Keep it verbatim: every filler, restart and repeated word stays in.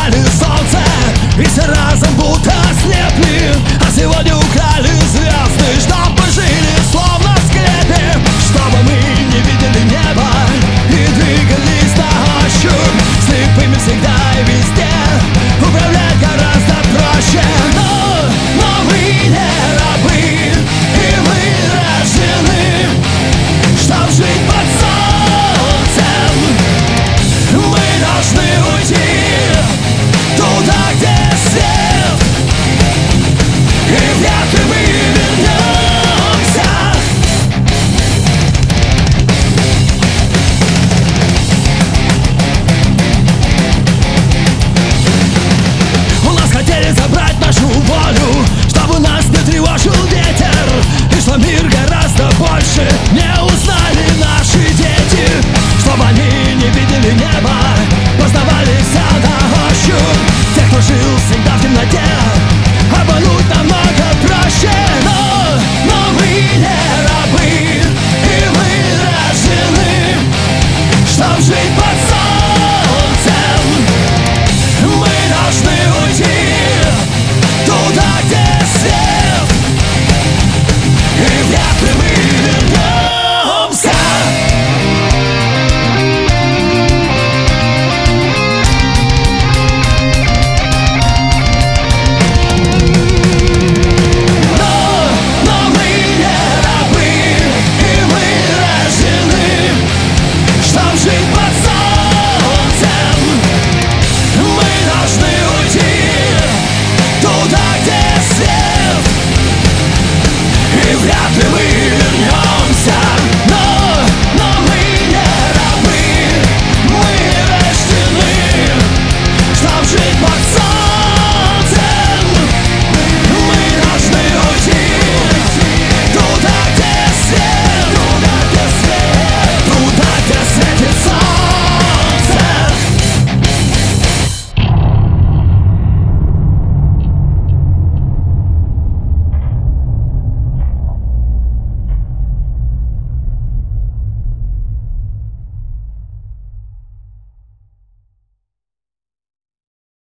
украли солнце, и все разом будто ослепли. А сегодня украли звезды, чтоб мы жили словно в склепе, чтобы мы не видели небо и двигались на ощупь. Слепыми всегда и везде управлять гораздо проще. Но, но мы не рабы, и мы рождены, чтоб жить под солнцем. Мы должны уйти туда, где свет, и вряд ли мы вернемся. У нас хотели забрать нашу волю, чтобы нас не тревожил ветер, и что мир гораздо больше не узнали наши дети, чтобы они не видели неба, познавали все на ощупь. Те, кто жил всегда в темноте, обмануть намного проще. Но, но мы не рабы, и мы рождены, чтоб жить под солнцем. Мы должны уйти туда, где свет, и вряд ли мы